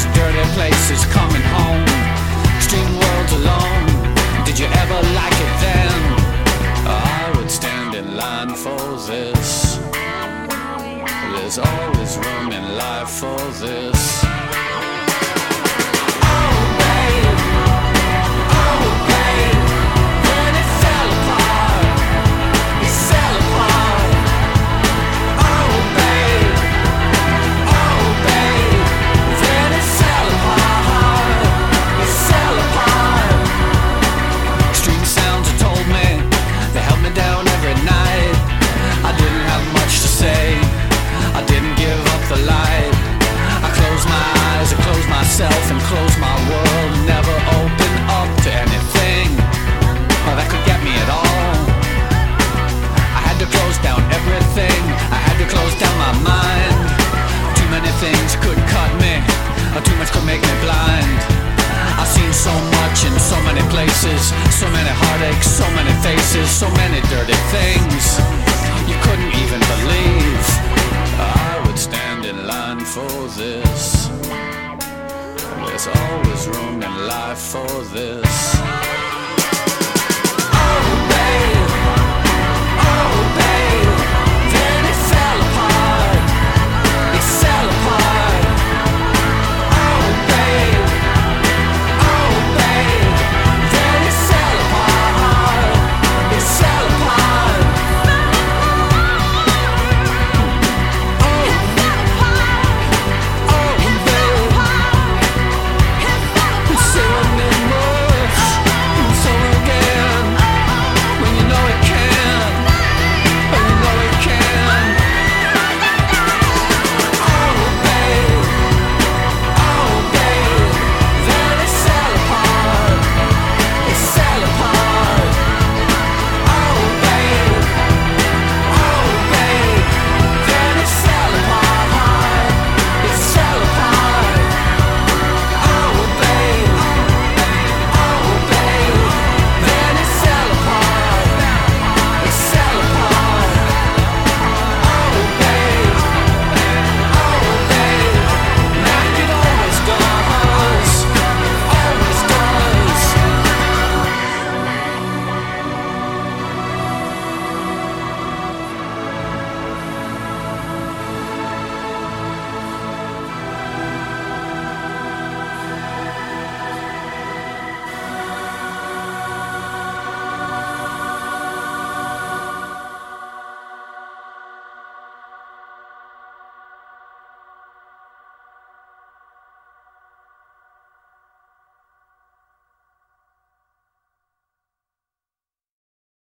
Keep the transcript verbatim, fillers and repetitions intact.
dirty places, coming home, extreme worlds alone. Did you ever like it then? I would stand in line for this. There's always room in life for this. Myself and close my world, never open up to anything oh, that could get me at all. I had to close down everything, I had to close down my mind. Too many things could cut me, or too much could make me blind. I've seen so much in so many places, so many heartaches, so many faces, so many dirty things you couldn't even believe. I would stand in line for this. There's always room in life for this.